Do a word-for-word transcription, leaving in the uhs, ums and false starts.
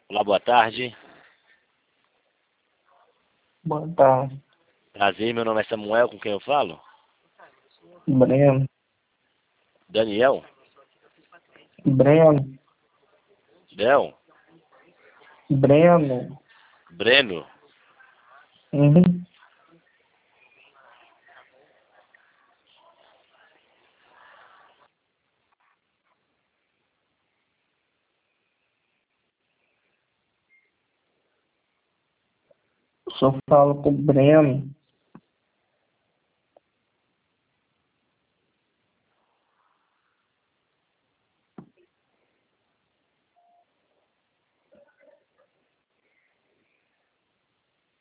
Olá, boa tarde. Boa tarde. Prazer, meu nome é Samuel, com quem eu falo? Breno. Daniel? Breno. Del? Breno. Breno? Uhum. Só falo com o Breno.